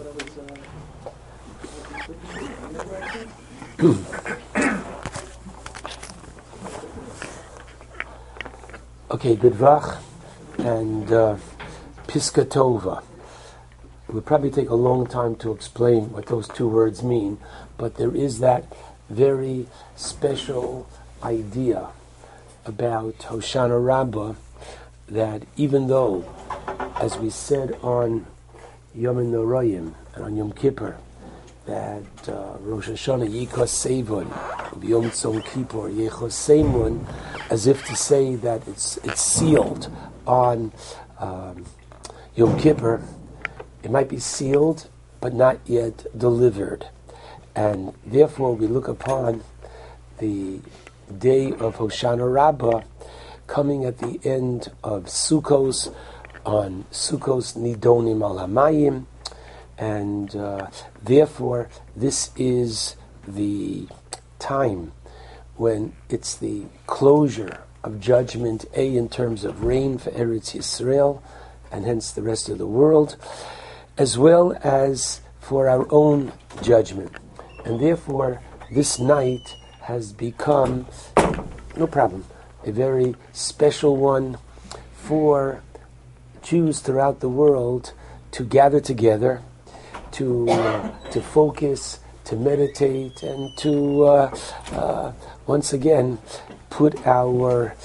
Okay, Bidvach and Piska Tova. It would probably take a long time to explain what those two words mean, but there is that very special idea about Hoshana Rabbah that even though, as we said on Yom Noraim and on Yom Kippur, that Rosh Hashanah Yikos Seivon, Yom Tzom Kippur Yechos Seimun, as if to say that it's sealed on Yom Kippur. It might be sealed, but not yet delivered, and therefore we look upon the day of Hoshana Rabbah coming at the end of Sukkos, on Sukkos Nidonim Al Hamayim, and therefore this is the time when it's the closure of judgment, in terms of rain for Eretz Yisrael, and hence the rest of the world, as well as for our own judgment. And therefore this night has become, no problem, a very special one for Jews throughout the world to gather together, to focus, to meditate, and to once again put our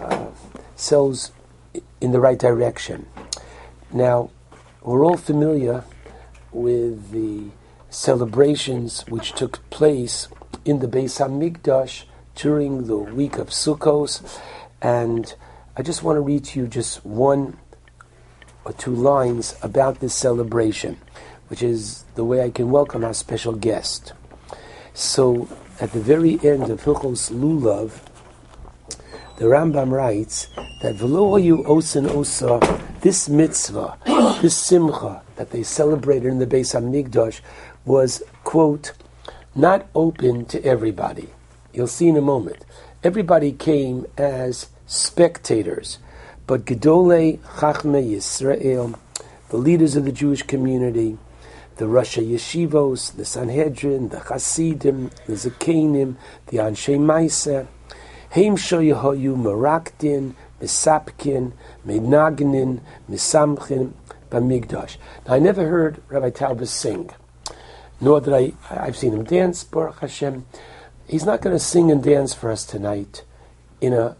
selves in the right direction. Now, we're all familiar with the celebrations which took place in the Beis HaMikdash during the week of Sukkos, and I just want to read to you just one or two lines about this celebration, which is the way I can welcome our special guest. So, at the very end of Hilchos Lulav, the Rambam writes that V'lo hayu osin osa, this mitzvah, this simcha that they celebrated in the Beis HaMikdash was, quote, not open to everybody. You'll see in a moment. Everybody came as spectators, but Gedolei Chachmei Yisrael, the leaders of the Jewish community, the Rosh Yeshivos, the Sanhedrin, the Hasidim, the Zakenim, the Anshe Maaseh, Heim Shoyahoyu Merakdin, Misapkin, Menagnin, Misamchin, Bamigdash. Now, I never heard Rabbi Taubes sing, nor did I've seen him dance, Baruch Hashem. He's not going to sing and dance for us tonight in a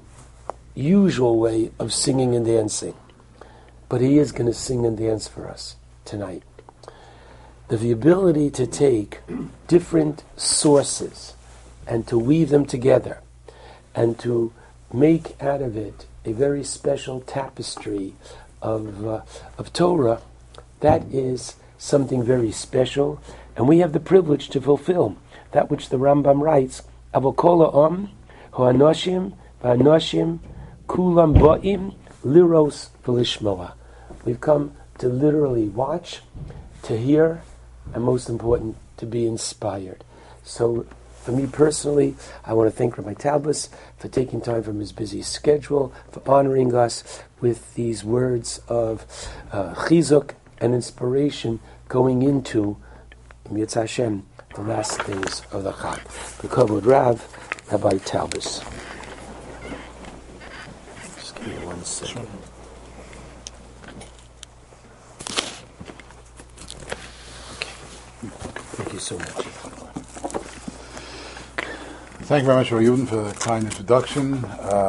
usual way of singing and dancing, but he is going to sing and dance for us tonight. The ability to take different sources and to weave them together and to make out of it a very special tapestry of Torah, that is something very special, and we have the privilege to fulfill that which the Rambam writes, Avokol ha'am ha'anoshim v'anoshim kulam ba'im liros v'lishmoa. We've come to literally watch, to hear, and most important, to be inspired. So, for me personally, I want to thank Rabbi Taubes for taking time from his busy schedule, for honoring us with these words of chizuk and inspiration going into Yitz Hashem, the last days of the Chag. B'kavod Rav, Rabbi Taubes. Just give me 1 second. Sure. Thank you so much. Thank you very much, Rabbi Yudin, for the kind introduction.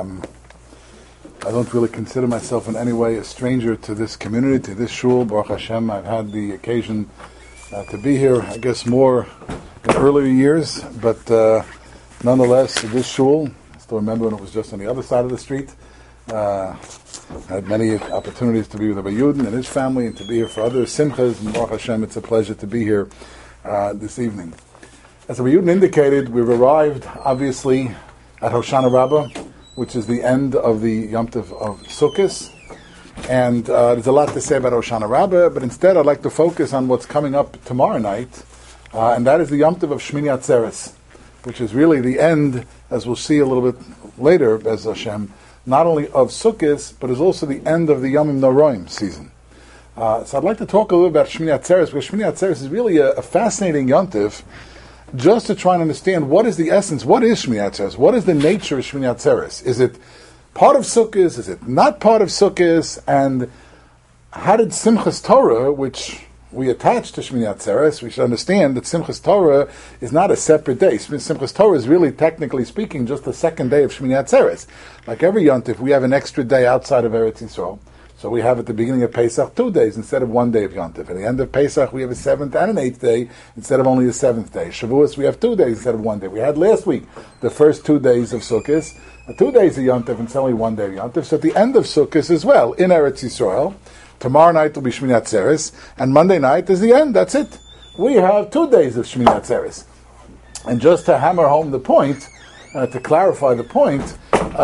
I don't really consider myself in any way a stranger to this community, to this shul. Baruch Hashem, I've had the occasion to be here, I guess, more in earlier years, but nonetheless, this shul, I still remember when it was just on the other side of the street. I had many opportunities to be with Rabbi Yudin and his family and to be here for other simchas, and Baruch Hashem, it's a pleasure to be here this evening. As Rabbi Yudin indicated, we've arrived, obviously, at Hoshana Rabbah, which is the end of the Yom Tov of Sukkot. And there's a lot to say about Hoshana Rabbah, but instead I'd like to focus on what's coming up tomorrow night, and that is the Yom Tov of Shmini Atzeres, which is really the end, as we'll see a little bit later, Bez Hashem, not only of Sukkot, but is also the end of the Yom Noraim season. So I'd like to talk a little about Shmini Atzeres, because Shmini Atzeres is really a fascinating yontif, just to try and understand what is the essence, what is Shmini Atzeres, what is the nature of Shmini Atzeres? Is it part of Sukkot? Is it not part of Sukkot? And how did Simchas Torah, which we attach to Shmini Atzeres, we should understand that Simchas Torah is not a separate day. Simchas Torah is really, technically speaking, just the second day of Shmini Atzeres. Like every yontif, we have an extra day outside of Eretz Yisrael. So we have at the beginning of Pesach 2 days instead of 1 day of Yontif. At the end of Pesach we have a 7th and an 8th day instead of only a 7th day. Shavuos we have 2 days instead of 1 day. We had last week the first 2 days of Sukkot, 2 days of Yontif, and it's only 1 day of Yontif. So at the end of Sukkot as well, in Eretz Yisrael, tomorrow night will be Shmini Atzeres, and Monday night is the end, that's it. We have 2 days of Shmini Atzeres. And just to hammer home the point, to clarify the point,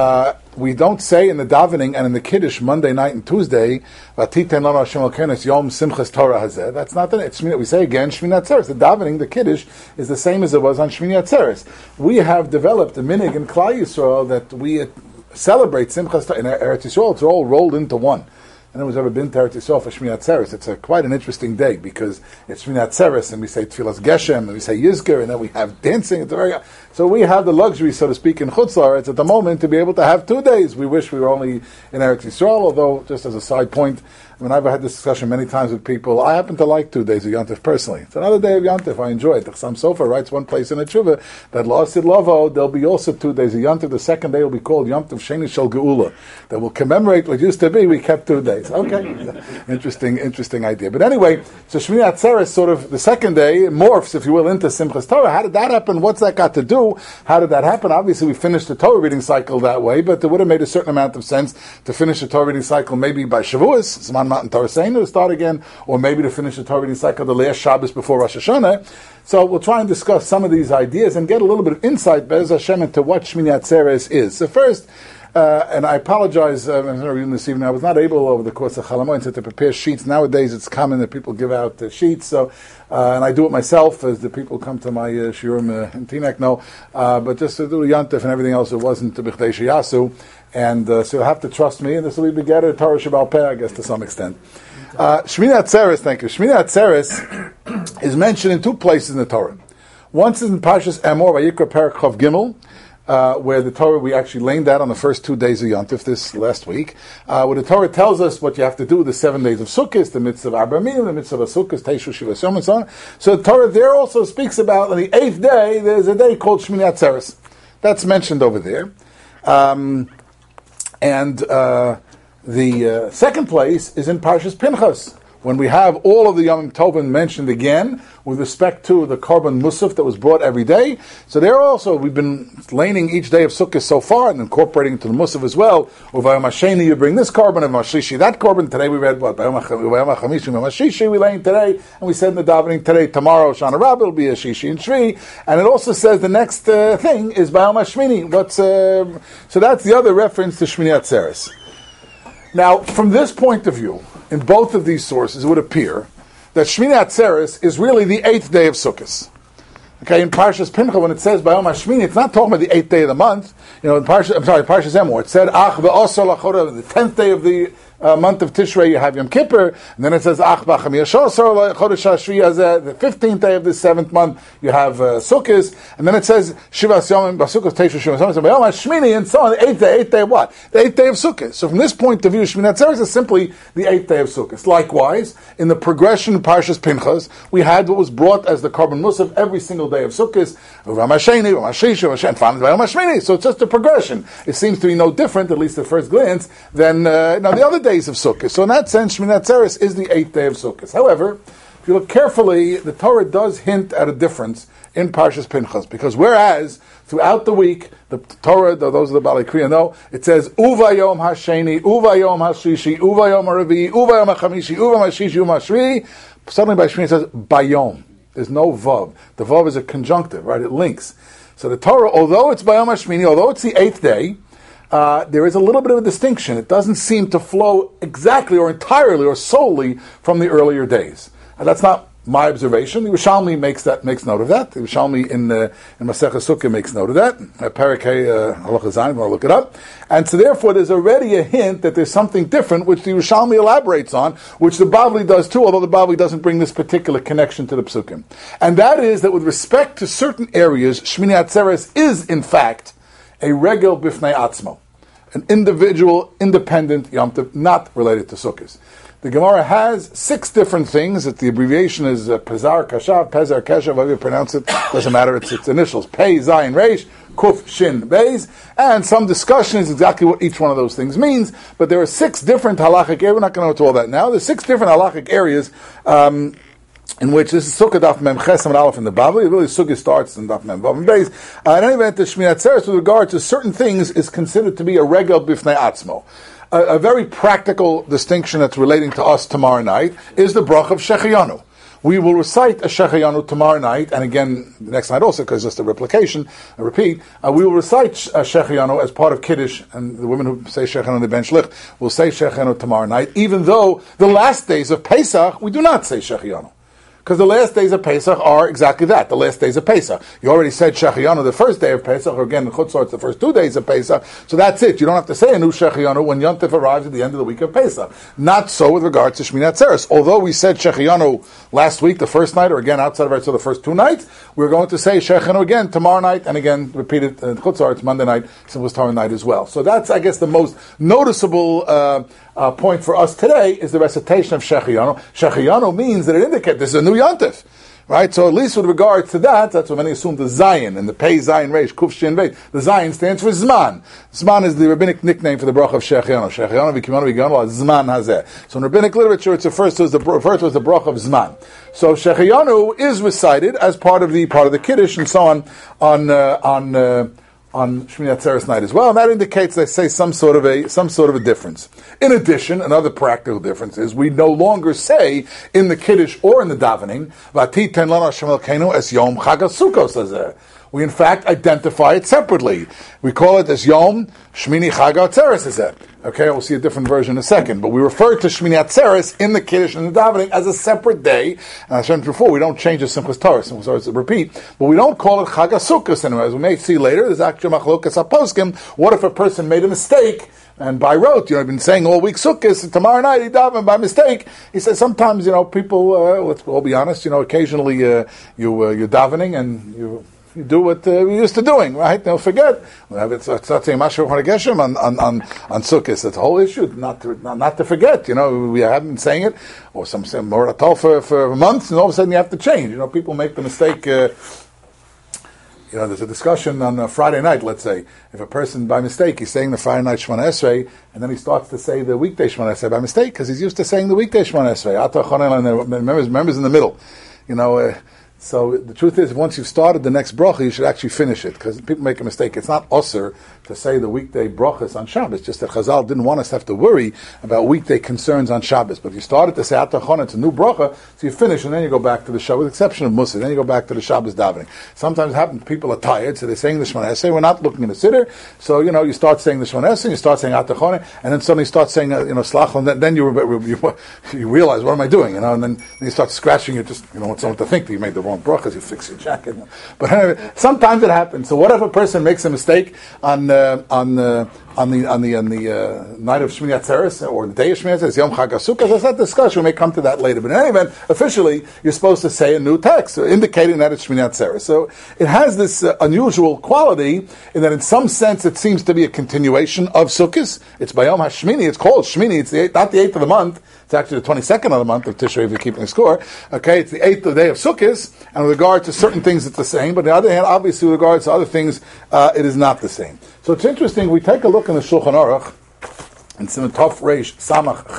we don't say in the davening and in the Kiddush Monday night and Tuesday, Vatiten lanu Hashem Elokeinu Yom Simchas Torah Hazeh. That's not the it's we say again Shmini Atzeres. The davening, the Kiddush, is the same as it was on Shmini Atzeres. We have developed a minig in Klal Yisrael that we celebrate Simchas Torah in Eretz Yisrael. It's all rolled into one. Anyone's ever been to Eretz Yisrael for Shmini Atzeres? It's quite an interesting day because it's Shmini Atzeres and we say Tfilas Geshem and we say Yizker and then we have dancing. So we have the luxury, so to speak, in Chutz La'aretz at the moment to be able to have 2 days. We wish we were only in Eretz Yisrael, although, just as a side point, I mean, I've had this discussion many times with people. I happen to like 2 days of Yontif personally. It's another day of Yontif. I enjoy it. The Chassam Sofer writes one place in a tshuva that La'asid Lavo, there'll be also 2 days of Yontif. The second day will be called Yom Tov Sheni Shel Geula. That will commemorate what used to be. We kept 2 days. Okay. Interesting idea. But anyway, so Shmini Atzeres, sort of, the second day morphs, if you will, into Simchas Torah. How did that happen? What's that got to do? How did that happen? Obviously, we finished the Torah reading cycle that way, but it would have made a certain amount of sense to finish the Torah reading cycle maybe by Shavuos, Zman Matan Torah Seinu to start again, or maybe to finish the Torah reading cycle the last Shabbos before Rosh Hashanah. So we'll try and discuss some of these ideas and get a little bit of insight, Be'ez Hashem, into what Shmini Atzeres is. So first, and I apologize, this evening, I was not able over the course of Chalamoin to prepare sheets. Nowadays it's common that people give out sheets, so and I do it myself as the people come to my shiurim in Teaneck know, but just to do Yantif and everything else, it wasn't to B'chdei Sheyasu, and so you'll have to trust me, and this will be Begetter Torah Shabbal Peh, I guess, to some extent. Shmini Atzeres, thank you. Shmini Atzeres is mentioned in 2 places in the Torah. Once is in Parshas Emor, Vayikra Perek Chav Gimel, where the Torah, we actually learned that on the first 2 days of Yontif this last week, where the Torah tells us what you have to do the 7 days of Sukkot, the mitzvah of Arba Minim, the mitzvah of Sukkot, Teishu Shivas Yom, and so on. So the Torah there also speaks about on the 8th day, there's a day called Shmini Atzeres. That's mentioned over there. The second place is in Parshas Pinchas, when we have all of the Yom Tovim mentioned again with respect to the Korban Musaf that was brought every day. So there also, we've been laning each day of Sukkot so far and incorporating into the Musaf as well. Uvayom HaSheni, you bring this Korban, and Mashishi that Korban. Today we read what? Uvayom HaChamishi, Mashishi, we laying today, and we said in the davening today, tomorrow, Shana Rabbah, will be a Shishi and Shri. And it also says the next thing is Bayom HaShmini. So that's the other reference to Shmini Atzeres. Now, from this point of view, in both of these sources, it would appear that Shmini Atzeres is really the 8th day of Sukkot. Okay, in Parshas Pinchas, when it says Bayom HaShmini, it's not talking about the 8th day of the month. You know, in Parshas Emor, it said Ach ve'osol achora, the 10th day of the month of Tishrei, you have Yom Kippur, and then it says Ach b'chamiashosor chodesh hashvi hazeh, the 15th day of the 7th month, you have Sukkot, and then it says Shivas Yom b'Sukkot Teishu Shivas Yom, so Bayom HaShmini, and so on. The 8th day of what? The 8th day of Sukkot. So from this point of view, Shmini Atzeres is simply the 8th day of Sukkot. Likewise, in the progression of Parshas Pinchas, we had what was brought as the Korban Musaf every single day of Sukkot, Uvayom HaSheni, Uvayom HaShishi, and finally Bayom HaShmini. So it's just a progression. It seems to be no different, at least at first glance, than the other days of Sukkot. So in that sense, Shmini Atzeres is the 8th day of Sukkot. However, if you look carefully, the Torah does hint at a difference in Parshas Pinchas, because whereas throughout the week, the Torah, those are the Balei Kriya know, it says Uvayom HaSheni, Uvayom HaShishi, Uvayom HaRavi, Uvayom HaChamishi, Uvayom HaShishi, Uvayom HaShri. Suddenly by Shmini it says Bayom. There's no Vav. The Vav is a conjunctive, right? It links. So the Torah, although it's Bayom HaShmini, although it's the 8th day, there is a little bit of a distinction. It doesn't seem to flow exactly or entirely or solely from the earlier days. And that's not my observation. The Yerushalmi makes note of that. The Yerushalmi in Masechah Sukkah makes note of that. Parakeh Halacha Zayin, want to look it up. And so therefore there's already a hint that there's something different, which the Yerushalmi elaborates on, which the Bavli does too, although the Bavli doesn't bring this particular connection to the Psukim. And that is that with respect to certain areas, Shmini Atzeres is in fact a regel bifnei atzmo, an individual, independent Yom Tov, not related to Sukkot. The Gemara has 6 different things. That the abbreviation is Pezar Kashav, Pezar Keshav, however you pronounce it, doesn't matter, it's its initials. Pei, Zayin, Reish, Kuf, Shin, Beis, and some discussion is exactly what each one of those things means, but there are 6 different halachic areas, we're not going to go into all that now, there's 6 different halachic areas in which this is Sukkah Daf Mem Ches and Aleph in the Bavli. Really, Sukkah starts in Daf Mem Vav and Beis. In any event, the Shmini Atzeres with regard to certain things is considered to be a regel bifnei atzmo. A very practical distinction that's relating to us tomorrow night is the brach of Shechayanu. We will recite a Shechayanu tomorrow night, and again the next night also, because it's just a replication, a repeat. We will recite Shechayanu as part of Kiddush, and the women who say Shechayanu on the bench lich will say Shechayanu tomorrow night, even though the last days of Pesach we do not say Shechayanu. Because the last days of Pesach are exactly that, the last days of Pesach. You already said Shechayanu the first day of Pesach, or again, in Chutzor, it's the first 2 days of Pesach, so that's it. You don't have to say a new Shechayanu when Yom Tov arrives at the end of the week of Pesach. Not so with regards to Shmini Atzeres. Although we said Shechayanu last week, the first night, or again outside of it, so the first 2 nights, we're going to say Shechayanu again tomorrow night, and again, repeat it in Chutzor, it's Monday night, so it was tomorrow night as well. So that's, I guess, the most noticeable point for us today is the recitation of Shechayanu. Shechayanu means that it indicates this is a new Yom Tov. Right, so at least with regard to that, that's what many assume the Zayin, and the Pei, Zayin, Reish, Kuf, Shin, Beis. The Zayin stands for Zman. Zman is the rabbinic nickname for the bracha of Shechayanu. Shechayanu, V'kimanu, V'ganu, Zman Hazeh. So in rabbinic literature, it's referred to as the bracha of Zman. So Shechayanu is recited as part of the Kiddush and so on Shmini Atzeres night as well, and that indicates, they say, some sort of a difference. In addition, another practical difference is we no longer say in the Kiddush or in the davening, "V'atiten lanu Hashem Elokeinu es Yom Chag HaSukkos hazeh." We in fact identify it separately. We call it as Yom Shmini Chag HaTzeres hazeh. Okay, we'll see a different version in a second, but we refer to Shmini Atzeres in the Kiddush and the davening as a separate day. And I said before, we don't change the Simchas Torah. Simchas Torah is a repeat, but we don't call it Chag HaSukkos anymore. As we may see later, there's actually Machlokas HaPoskim. What if a person made a mistake and by rote, I've been saying all week Sukkos, tomorrow night he daven by mistake. He says sometimes, people, let's all be honest, occasionally you're davening and you do what we used to doing, right? Don't forget. It's not saying Mashiach Geshem on Sukkot. It's a whole issue, not to forget. We haven't been saying it, or some say Moratol for months, and all of a sudden you have to change. People make the mistake. There's a discussion on a Friday night, let's say, if a person by mistake he's saying the Friday night Shemona Esrei, and then he starts to say the weekday Shemona Esrei by mistake because he's used to saying the weekday Shemona Esrei. Ata Chonel, and members in the middle. So the truth is, once you've started the next bracha, you should actually finish it, because people make a mistake. It's not usher to say the weekday brachas on Shabbos, just that Chazal didn't want us to have to worry about weekday concerns on Shabbos. But if you started to say Atachon, it's a new bracha, so you finish and then you go back to the Shabbos, with the exception of Musa, then you go back to the Shabbos davening. Sometimes it happens, people are tired, so they're saying the Shemona Esrei, we're not looking in the Siddur, so you start saying the Shemona Esrei, you start saying Atachon, and then suddenly you start saying Slach, and then you realize, what am I doing? And then you start scratching, you just want someone to think that you made the wrong brachas, you fix your jacket. But anyway, sometimes it happens. So what if a person makes a mistake on the night of Shmini Atzeres, or the day of Shmini Atzeres, Yom Chag HaSukkos? That's not discussed. We may come to that later. But in any event, officially, you're supposed to say a new text, indicating that it's Shmini Atzeres. So it has this unusual quality in that, in some sense, it seems to be a continuation of Sukkos. It's Bayom HaShmini. It's called Shmini. It's not the 8th of the month. It's actually the 22nd of the month of Tishrei, if you're keeping score. Okay, it's the 8th day of Sukkos, and with regard to certain things, it's the same. But on the other hand, obviously, with regards to other things, it is not the same. So it's interesting. We take a look in the Shulchan Aruch, in Siman Tov Reish Samach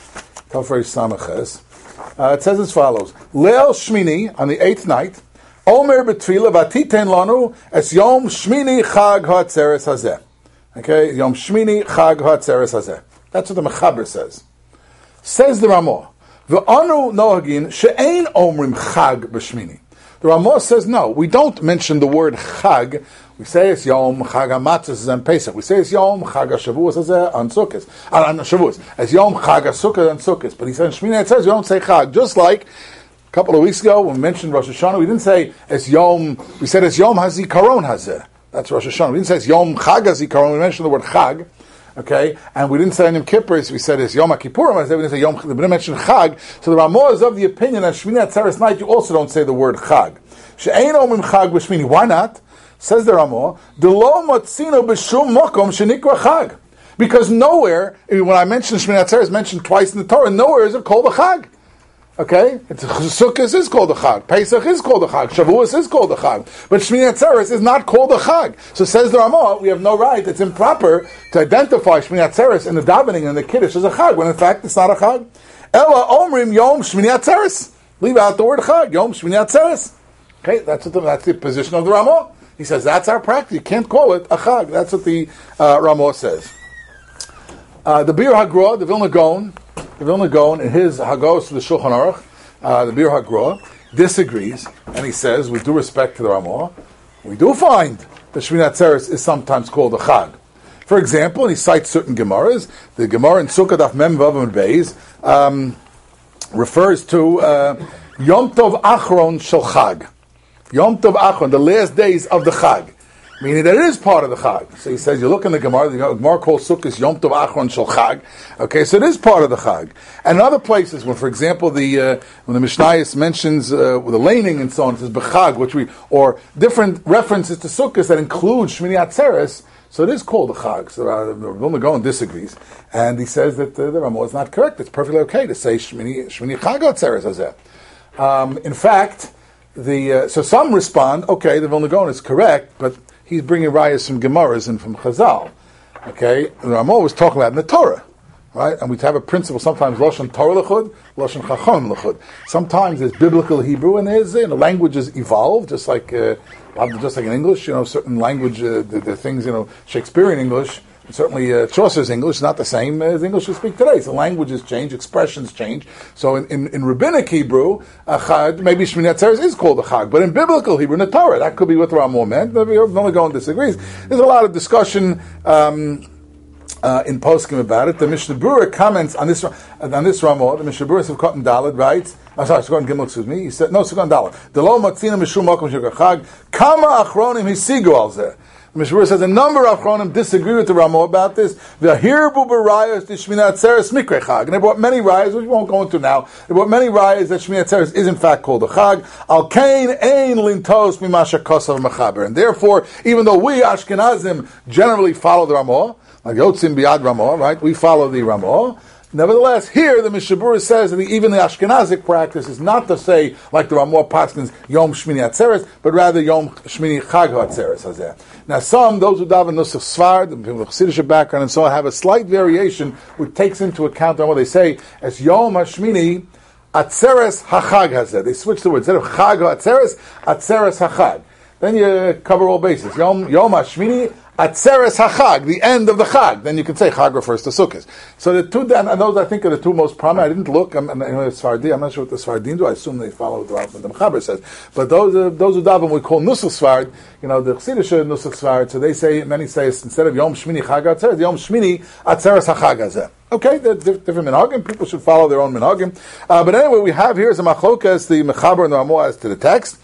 Ches. It says as follows: Leil Shmini, on the 8th night, Omer B'Tfila Vatiten Lanu Es Yom Shmini Chag HaTzeres Hazeh. Okay, Yom Shmini Chag HaTzeres Hazeh. That's what the Mechaber says. Says the Ramah, V'anu Nohagin She'ein Omrim Chag B'Shmini. The Ramah says, no, we don't mention the word Chag. We say it's Yom Chag HaMatzos and Pesach. We say it's Yom Chag HaShavuos on Sukkot. On Shavuos. It's Yom Chag HaSukkot on Sukkot. But he says in Shmini, it says you don't say Chag. Just like A couple of weeks ago, when we mentioned Rosh Hashanah, we didn't say Es Yom, we said Es Yom HaZikaron Hazeh. That's Rosh Hashanah. We didn't say Es Yom Chag HaZikaron, we mentioned the word Chag, okay? And we didn't say Yom Kippur, we said Es Yom HaKippurim Hazeh, we didn't say Yom, we didn't mention Chag. So the Ramah is of the opinion that Shmini Atzeres night, you also don't say the word Chag. She'ein Omim Chag B'Shmini. Why not? Says the Ramah, D'lo Motzino B'Shum Mokom Shenikra Chag. Because nowhere, when I mentioned Shmini Atzeres, mentioned twice in the Torah, nowhere is it called a Chag. Okay? Sukkot is called a Chag. Pesach is called a Chag. Shavuos is called a Chag. But Shmini Atzeres is not called a Chag. So says the Ramah, we have no right, it's improper to identify Shmini Atzeres in the davening and the Kiddush as a Chag, when in fact it's not a Chag. Ella Omrim Yom Shmini Atzeres. Leave out the word Chag. Yom Shmini Atzeres. Okay? That's the position of the Ramah. He says that's our practice. You can't call it a Chag. That's what the Ramah says. The Bir HaGra, the Vilna Gaon, in his Hagos to the Shulchan Aruch, the Bir HaGra, disagrees, and he says, with due respect to the Ramah, we do find that Shmini Atzeres is sometimes called a Chag. For example, and he cites certain Gemaras, the Gemara in Sukkot Daf Mem Vav and Beis refers to Yom Tov Achron Shel Chag. Yom Tov Achron, the last days of the Chag. Meaning that it is part of the Chag. So he says, you look in the Gemara calls Sukkot Yom Tov Achron Shel Chag. Okay, so it is part of the Chag. And in other places, when, for example, when the Mishnayos mentions with the laning and so on, it says B'Chag, or different references to Sukkot that include Shmini Atzeres, so it is called a Chag. So Vilna Gaon disagrees. And he says that the Ramah is not correct. It's perfectly okay to say Shmini Chag Atzeres Hazeh. In fact, so some respond, okay, the Vilna Gaon is correct, but he's bringing rayas from Gemaras and from Chazal. Okay, and I'm always talking about in the Torah, right? And we have a principle. Sometimes Lashon Torah l'chud, Lashon Chacham l'chud. Sometimes there's biblical Hebrew, and there's languages evolve, just like in English. Certain language, the things Shakespearean English. Certainly, Chaucer's English is not the same as English we speak today. So languages change, expressions change. So in rabbinic Hebrew, a Chag, maybe Shmini Atzeres is called a Chag, but in biblical Hebrew, in the Torah, that could be what the Ramah meant. Vilna Gaon disagrees. There's a lot of discussion in Poskim about it. The Mishnah Berurah comments on this Ramah. The Mishnah Berurah Sivkot and Daled writes. Sivkot and Gimel, excuse me. He said Sivkot and Daled. D'lo matzina mishum makom shel Chag. Kama achronim hisigu al zeh. The Mishnah says a number of Achronim disagree with the Ramah about this. V'hirbu b'rayos to Shmini Atzeres mikre Chag. And they brought many rayos, which we won't go into now. They brought many rayos that Shmini Atzeres is in fact called a Chag. Al kain ein lintos mimasha kosav mechaber. And therefore, even though we Ashkenazim generally follow the Ramah, like Yotzim Biad Ramah, right? We follow the Ramah. Nevertheless, here the Mishnah Berurah says that even the Ashkenazic practice is not to say, like the Ramah Paskins, Yom Shmini Atzeres, but rather Yom Shmini Chag Atzeres Hazeh. Now, those who daven Nusach Sfard, people with Chassidish background and so on, have a slight variation which takes into account what they say as Yom HaShmini Atzeres HaChag Hazeh. They switch the word. Instead of Chag Atzeres, Atzeres HaChag. Then you cover all bases. Yom HaShmini Atzeres HaChag, the end of the Chag. Then you can say Chag refers to Sukkot. So the two, and those I think are the two most prominent. I didn't look. I'm not sure what the Sfardim do. I assume they follow what the Mechaber says. But those who daven we call Nusach Sfard. The Chassidish Nusach Sfard. So they say, many say instead of Yom Shmini Chag Atzeres, Yom Shmini Atzeres HaChag Hazeh. Okay, they're different minhagim. People should follow their own minhagim. But anyway, we have here is a machlokas, the Mechaber and the Ramah as to the text.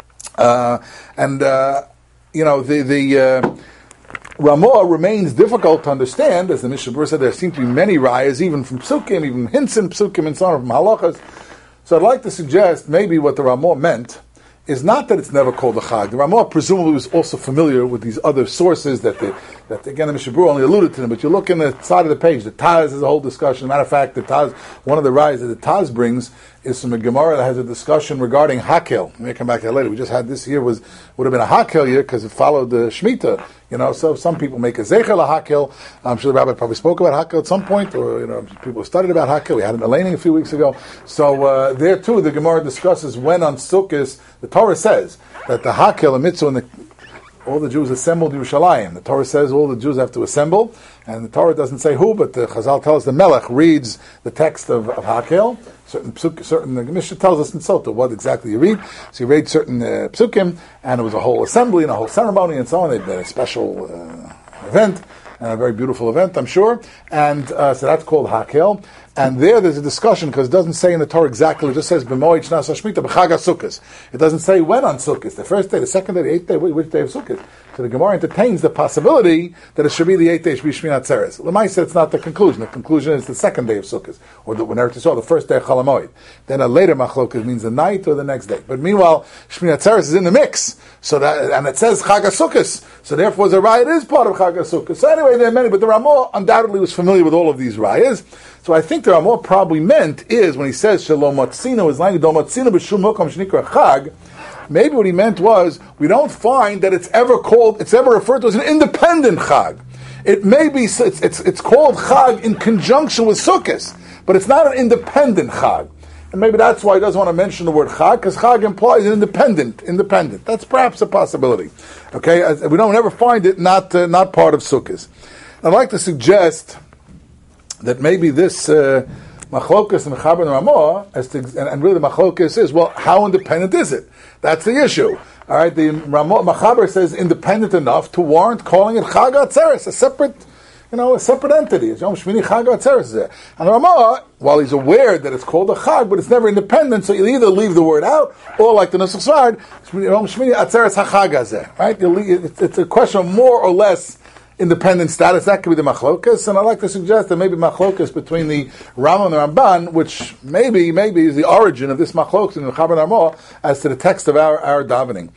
The Ramah remains difficult to understand, as the Mishnah Berurah said. There seem to be many rayas, even from Psukim, even hints in Psukim and so on, from halachas. So I'd like to suggest maybe what the Ramah meant is not that it's never called a Chag. The Ramah presumably was also familiar with these other sources that again the Mishnah Berurah only alluded to them. But you look in the side of the page, the Taz is a whole discussion. Matter of fact, the Taz, one of the rayas that the Taz brings is from a Gemara that has a discussion regarding Hakel. We may come back to that later. We just had this year would have been a Hakel year because it followed the Shemitah. So some people make a Zeichel Hakel. I'm sure the rabbi probably spoke about Hakel at some point, or people studied about Hakel. We had an Elaning a few weeks ago. So there too, the Gemara discusses when on Sukkot, the Torah says that the Hakel, the mitzvah, and all the Jews assembled in Yerushalayim. The Torah says all the Jews have to assemble, and the Torah doesn't say who, but the Chazal tells the Melech reads the text of Hakel. Certain the Mishnah tells us in Sota what exactly you read. So you read certain psukim, and it was a whole assembly and a whole ceremony and so on. They did a special event, a very beautiful event, I'm sure. And so that's called Hakel. And there's a discussion, because it doesn't say in the Torah exactly, it just says, B'moed Shnas HaShmita, B'chag HaSukkos. It doesn't say when on Sukkot, the first day, the second day, the eighth day, which day of Sukkot. So the Gemara entertains the possibility that it should be the eighth day, it should be Shmini Atzeres. L'maisa, it's not the conclusion. The conclusion is the second day of Sukkot, or when Eretz Yisrael, the first day of Chol HaMoed. Then a later machlokas means the night or the next day. But meanwhile, Shmini Atzeres is in the mix, so that, and it says Chag HaSukkos, so therefore the raya is part of Chag HaSukkos. So anyway, there are many, but the Ramah undoubtedly was familiar with all of these rayas. So I think the Ramah probably meant is, when he says Shalom Matzino, his language, Dom Matzino B'Shum Mokom Shnikra Chag, maybe what he meant was, we don't find that it's ever referred to as an independent Chag. It may be, it's called Chag in conjunction with Sukkot, but it's not an independent Chag. And maybe that's why he doesn't want to mention the word Chag, because Chag implies an independent. That's perhaps a possibility. Okay, we don't ever find it not part of Sukkot. I'd like to suggest that maybe this machlokas and mechaber and Ramah, and really the machlokas is, well, how independent is it? That's the issue. All right, the Ramah mechaber says independent enough to warrant calling it Chag HaTzeres, a separate entity. It's Yom Shmini Chag HaTzeres is there. And the Ramah, while he's aware that it's called a Chag, but it's never independent, so you either leave the word out, or like the Nusach Svard, Yom Shmini Atzeres HaChag Hazeh. Right? It's a question of more or less independent status. That could be the machlokas, and I'd like to suggest that maybe machlokas between the Rama and the Ramban, which maybe is the origin of this machlokas in the Chaber Ramah as to the text of our davening.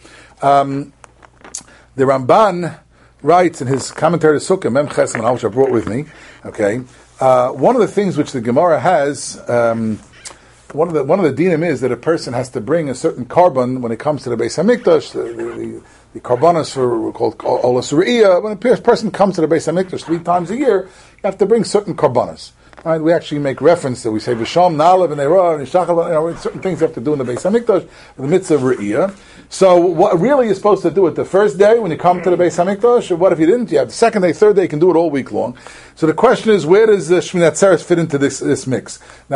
The Ramban writes in his commentary to Sukkah, Mem Ches Manal, which I brought with me. Okay, one of the things which the Gemara has. One of the dinim is that a person has to bring a certain carbon when it comes to the Beis Hamikdash. The karbanos are called olas re'iyah. When a person comes to the Beis Hamikdash 3 times a year, you have to bring certain karbanos. Right? We actually make reference that we say v'sham na'alev and ne'ra and yishachal. Certain things you have to do in the Beis Hamikdash, the mitzvah of re'iyah. So what really you're supposed to do it the first day when you come to the Beis Hamikdash, or what if you didn't? You have the second day, third day, you can do it all week long. So the question is, where does Shmini Atzeres fit into this mix? Now,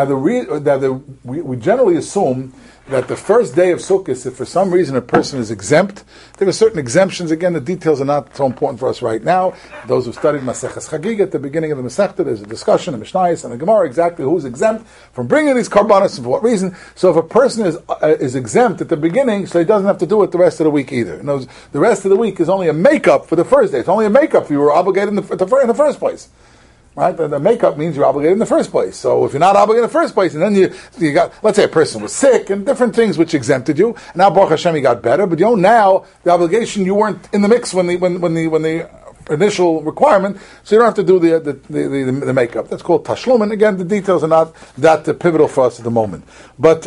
we generally assume that the first day of Sukkot, if for some reason a person is exempt, there are certain exemptions. Again, the details are not so important for us right now. Those who studied Maseches Chagig at the beginning of the Masechta, there's a discussion in Mishnayos and the Gemara exactly who's exempt from bringing these karbanos and for what reason. So if a person is exempt at the beginning, so he doesn't have to do it the rest of the week either. In other words, the rest of the week is only a makeup for the first day. It's only a makeup if you were obligated in the first place. Right? The makeup means you're obligated in the first place. So if you're not obligated in the first place, and then you got, let's say a person was sick and different things which exempted you, and now Baruch Hashem you got better, but now the obligation, you weren't in the mix when the initial requirement, so you don't have to do the makeup. That's called tashlum, and again the details are not that pivotal for us at the moment. But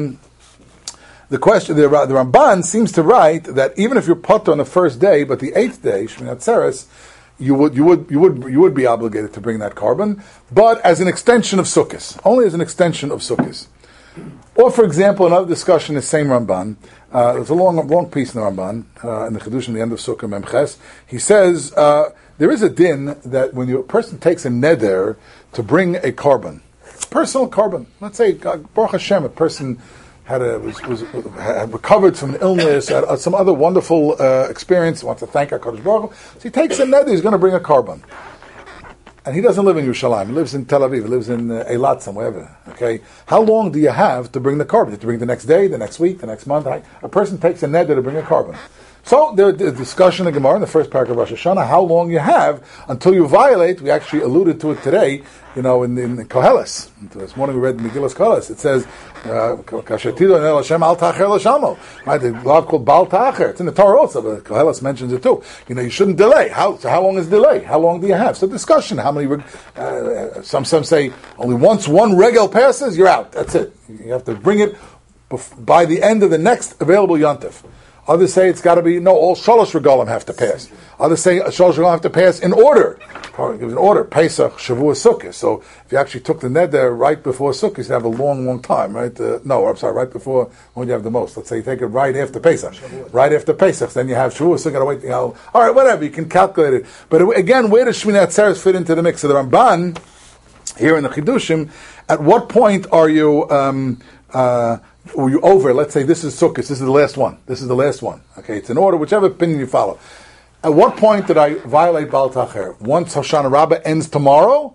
the question, the Ramban seems to write that even if you're potter on the first day, but the 8th day, Shmini Atzeres, you would be obligated to bring that carbon, but as an extension of Sukkot, only as an extension of Sukkot. Or, for example, another discussion in the same Ramban. There's a long piece in the Ramban in the Chidush in the end of Sukkah Memches. He says there is a din that when a person takes a neder to bring a carbon, personal carbon. Let's say Baruch Hashem, a person had recovered from an illness, had some other wonderful experience, wants to thank HaKadosh Baruch Hu. So he takes a neder, he's going to bring a carbon. And he doesn't live in Yerushalayim, he lives in Tel Aviv, he lives in Eilat somewhere. Okay, how long do you have to bring the carbon? You have to bring the next day, the next week, the next month? A person takes a neder to bring a carbon. So the discussion in Gemara in the first paragraph of Rosh Hashanah, how long you have until you violate. We actually alluded to it today, in Koheles. This morning we read Megillas Koheles. It says, right, the law called Bal Ta'acher. It's in the Torah also, but Koheles mentions it too. You shouldn't delay. How long is delay? How long do you have? So discussion, how many, some say only once one regel passes, you're out. That's it. You have to bring it by the end of the next available yontif. Others say it's got to be, all shalosh regalim have to pass. Others say shalosh regalim have to pass in order. It gives an order, Pesach, Shavuot, Sukkot. So if you actually took the neder right before Sukkot, you'd have a long time, right? Right before, when you have the most. Let's say you take it right after Pesach. Right after Pesach, then you have Shavuot, Sukkot, wait, all right, whatever, you can calculate it. But again, where does Shmini Atzeres fit into the mix? So the Ramban, here in the Chidushim, at what point are you, or you over, let's say this is Sukkot, this is the last one. Okay, it's in order, whichever opinion you follow. At what point did I violate Baal Tacher? Once Hoshana Rabbah ends tomorrow?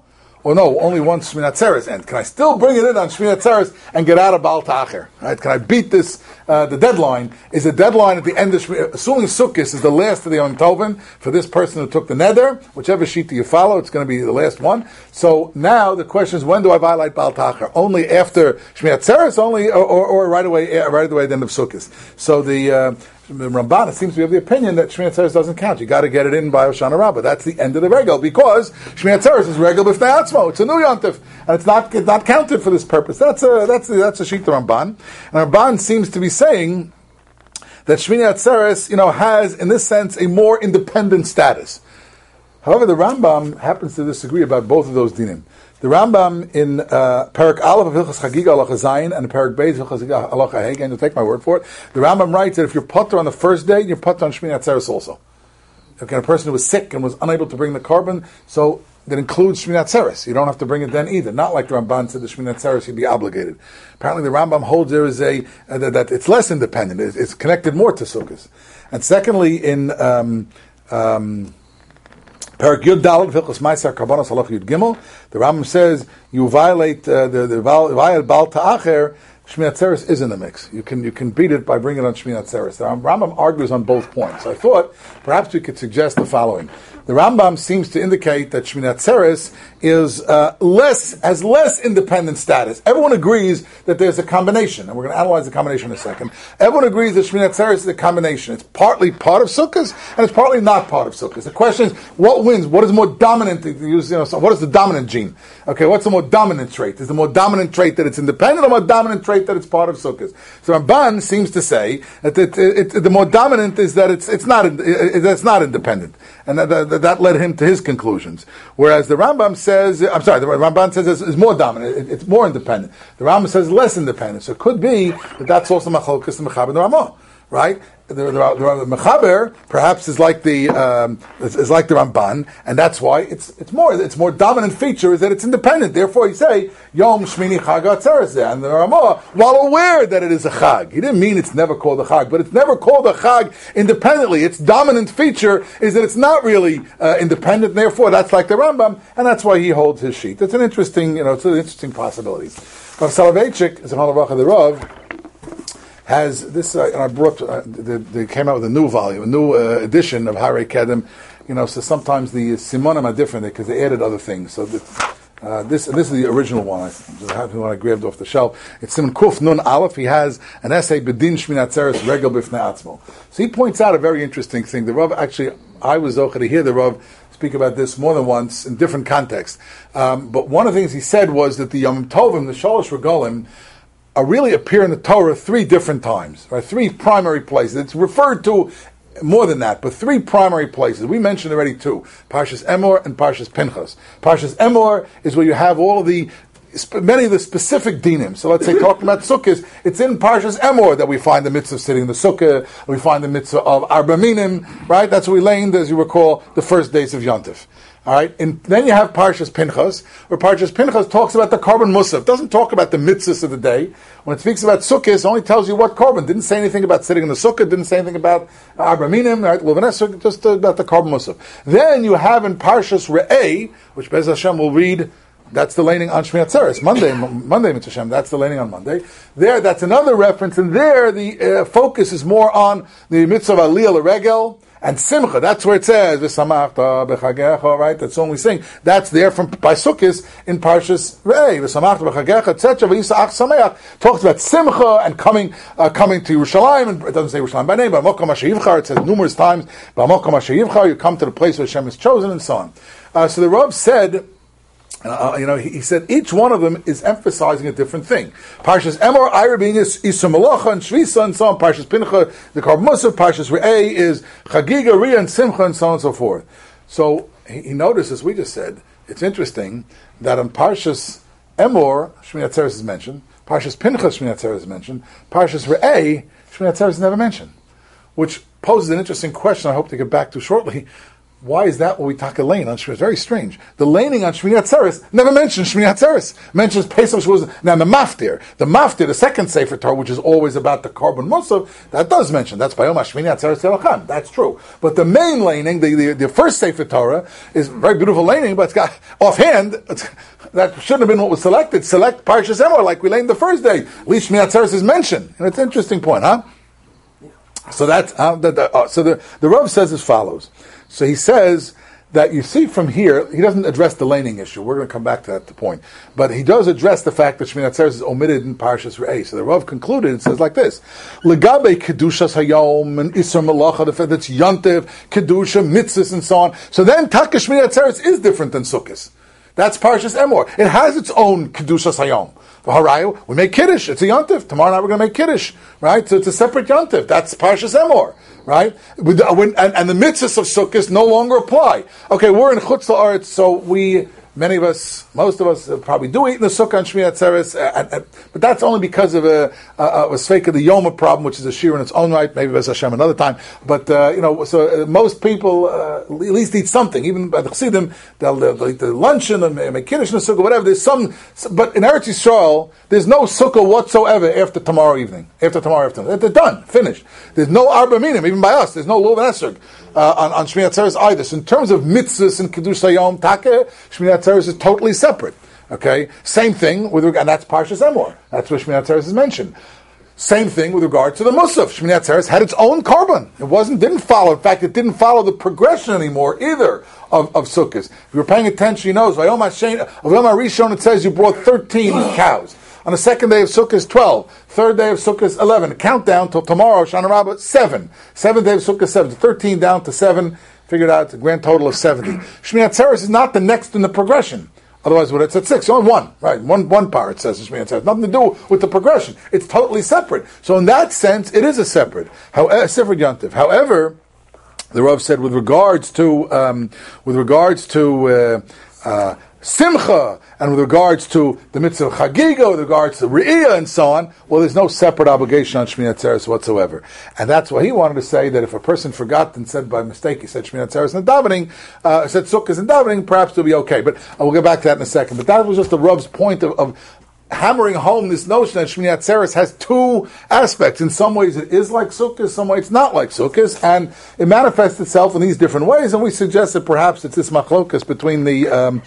or no, only once Shmini Atzeres ends. Can I still bring it in on Shmini Atzeres and get out of Baal Ta'acher? Right? Can I beat this? The deadline is the deadline at the end of Shmini. Assuming Sukkot is the last of the Yom Tovim for this person who took the neder, whichever sheet you follow, it's going to be the last one. So now the question is, when do I violate Baal Ta'acher? Only after Shmini Atzeres, or right away at the end of Sukkot. So the Ramban seems to be of the opinion that Shmini Atzeres doesn't count. You got to get it in by Hoshana Rabbah. That's the end of the regel, because Shmini Atzeres is regel b'fnei atzmo. It's a new yontif, and it's not counted for this purpose. That's a sheet of Ramban. And Ramban seems to be saying that Shmini Atzeres, has in this sense a more independent status. However, the Rambam happens to disagree about both of those dinim. The Rambam in Perek Aleph of Hilchos Chagiga Halacha Zayin and Perek Beis Hilchos Chagiga Halacha Hey, and you'll take my word for it, the Rambam writes that if you're potter on the first day, you're potter on Shmini Atzeres also. Okay, a person who was sick and was unable to bring the carbon, so that includes Shmini Atzeres. You don't have to bring it then either. Not like the Ramban said the Shmini Atzeres, you'd be obligated. Apparently the Rambam holds there is that it's less independent. It's connected more to Sukkot. And secondly, in Perak Yud Daled Hilchos Ma'aser Karbanos Halacha Yud Gimel, the Rambam says you violate the Baal Ta'acher. Shmini Atzeres is in the mix. You can beat it by bringing it on Shmini Atzeres. The Rambam argues on both points. I thought perhaps we could suggest the following. The Rambam seems to indicate that Shmini Atzeres is has less independent status. Everyone agrees that there's a combination, and we're going to analyze the combination in a second. Everyone agrees that Shmini Atzeres is a combination. It's partly part of Sukkot, and it's partly not part of Sukkot. The question is, what wins? What is more dominant? What is the dominant gene? Okay, what's the more dominant trait? Is the more dominant trait that it's independent, or more dominant trait that it's part of Sukkot? So Ramban seems to say that the more dominant is that it's not independent, and that led him to his conclusions. Whereas the Rambam says, the Ramban says it's more dominant, it's more independent. The Rambam says less independent. So it could be that that's also Machlokes the Mechaber and the Ramah, right? The Mechaber perhaps is like the Ramban, and that's why its more dominant feature is that it's independent. Therefore, you say Yom Shmini Chag Atzeres, and the Ramah, while aware that it is a Chag, he didn't mean it's never called a Chag, but it's never called a Chag independently. Its dominant feature is that it's not really independent. And therefore, that's like the Rambam, and that's why he holds his sheet. It's an interesting, it's an interesting possibility. Rav Soloveitchik, the Rav, has this, and I brought, they came out with a new volume, a new edition of Harei Kedem. So sometimes the Simonim are different because they added other things. So this is the original one. I grabbed off the shelf. It's Simon Kuf Nun Aleph. He has an essay, Bedin Shmini Atzeres Regel B'fnei Atzmo. So he points out a very interesting thing. The Rav, actually, I was zocher to hear the Rav speak about this more than once in different contexts. But one of the things he said was that the Yom Tovim, the Shalosh Regalim, really appear in the Torah 3 different times, right? 3 primary places. It's referred to more than that, but 3 primary places. We mentioned already 2, Parshas Emor and Parshas Pinchas. Parshas Emor is where you have many of the specific dinim. So let's say talking about Sukkot, it's in Parshas Emor that we find the mitzvah of sitting in the Sukkah, we find the mitzvah of Arba Minim, right? That's what we learned, as you recall, the first days of Yontif. All right, and then you have Parshas Pinchas, where Parshas Pinchas talks about the korban musaf. It doesn't talk about the mitzvahs of the day. When it speaks about Sukkot, it only tells you what korban. Didn't say anything about sitting in the Sukkah. Didn't say anything about Arba Minim, right? Levanesuk, just about the korban musaf. Then you have in Parshas Re'eh, which Bez Hashem will read. That's the laning on Shmini Atzeres. Monday, Mitzvah Hashem. That's the laning on Monday. There, that's another reference, and there the focus is more on the mitzvah of Aliyah L'Regel and Simcha. That's where it says V'samachta b'chagecha. Right? That's the one we sing. That's there by Sukkos in Parshas Re'eh. V'samachta b'chagecha, etc. V'yisach sameach talks about Simcha and coming to Yerushalayim. And it doesn't say Yerushalayim by name, but Mokom Asher Yivchar. It says numerous times, but Mokom Asher Yivchar, you come to the place where Hashem is chosen, and so on. So the Rav said. He said each one of them is emphasizing a different thing. Parshas Emor, Ira being Isur Melacha and Shvisa and so on. Parshas Pincha, the Korban Musaf. Parshas Re'eh is Chagiga, Riyah, and Simcha, and so on and so forth. So he noticed, as we just said, it's interesting that on Parshas Emor, Shmini Atzeres is mentioned. Parshas Pincha, Shmini Atzeres is mentioned. Parshas Re'eh, Shmini Atzeres is never mentioned, which poses an interesting question I hope to get back to shortly. Why is that what we talk a lane on Shmini? It's very strange. The laning on Shmini Atzeres never mentions Shmini Atzeres. Mentions Pesach Shavuos. Now the Maftir, the second Sefer Torah, which is always about the Korban Musaf, that does mention. That's by Yom Shmini Atzeres Elokam. That's true. But the main laning, the first Sefer Torah, is very beautiful laning, but it's got offhand. That shouldn't have been what was selected. Select Parshas Emor like we laned the first day. At least Shmini Atzeres is mentioned, and it's an interesting point, huh? So that's so the Rav says as follows. So he says that you see from here, he doesn't address the laning issue. We're going to come back to that point. But he does address the fact that Shmini Atzeres is omitted in Parshas Re'eh. So the Rav concluded, it says like this: Legabe Kedushas Hayom and Isser Malacha, the fact that's Yontiv, Kedusha, Mitzvahs, and so on. So then Taka Shmini Atzeres is different than Sukkos. That's Parshas Emor. It has its own Kedushas Hayom. Harayu, we make Kiddush. It's a Yontif. Tomorrow night we're going to make Kiddush, right? So it's a separate Yontif. That's Parshas Emor, right? And the mitzvahs of Sukkot no longer apply. Okay, we're in Chutz La'aretz, so many of us, most of us probably do eat in the Sukkah on Shmini Atzeres, but that's only because of a Sveika the Yoma problem, which is a shir in its own right. Maybe B'ez Hashem another time. But so most people at least eat something. Even by the Chassidim, they'll eat the luncheon and make Kiddush in the Sukkah, whatever. There's some, but in Eretz Yisrael, there's no Sukkah whatsoever after tomorrow evening. After tomorrow afternoon, they're done, finished. There's no Arba Minim, even by us. There's no Luv and Esrog on Shmini Atzeres either. So in terms of mitzvahs and Kiddush Hayom Takeh, Shmini Atzeres is totally separate. Okay, same thing with regard, and that's Parshas Emor. That's where Shmini Atzeres is mentioned. Same thing with regard to the Musaf. Shmini Atzeres had its own korban. Didn't follow. In fact, it didn't follow the progression anymore either of Sukkot. If you're paying attention, you know, Vayom HaRishon, it says you brought 13 cows. On the second day of Sukkot, 12. Third day of Sukkot, 11. Countdown till tomorrow, Shana Rabbah, 7. Seventh day of Sukkot, 7. 13 down to 7. Figured out it's a grand total of 70. Shmini Atzeres is not the next in the progression. Otherwise, it's at 6. Only one, right? One part says Shmini Atzeres. Nothing to do with the progression. It's totally separate. So in that sense, it is a separate Yontif. However, the Rav said with regards to Simcha, and with regards to the mitzvah of Chagiga, with regards to Re'iyah and so on, well, there's no separate obligation on Shmini Atzeres whatsoever. And that's why he wanted to say that if a person forgot and said by mistake, he said Shmini Atzeres and davening, said Sukkot and davening, perhaps it'll be okay. But we'll get back to that in a second. But that was just the Rav's point of hammering home this notion that Shmini Atzeres has two aspects. In some ways it is like Sukkot, in some ways it's not like Sukkot, and it manifests itself in these different ways, and we suggest that perhaps it's this machlokas between the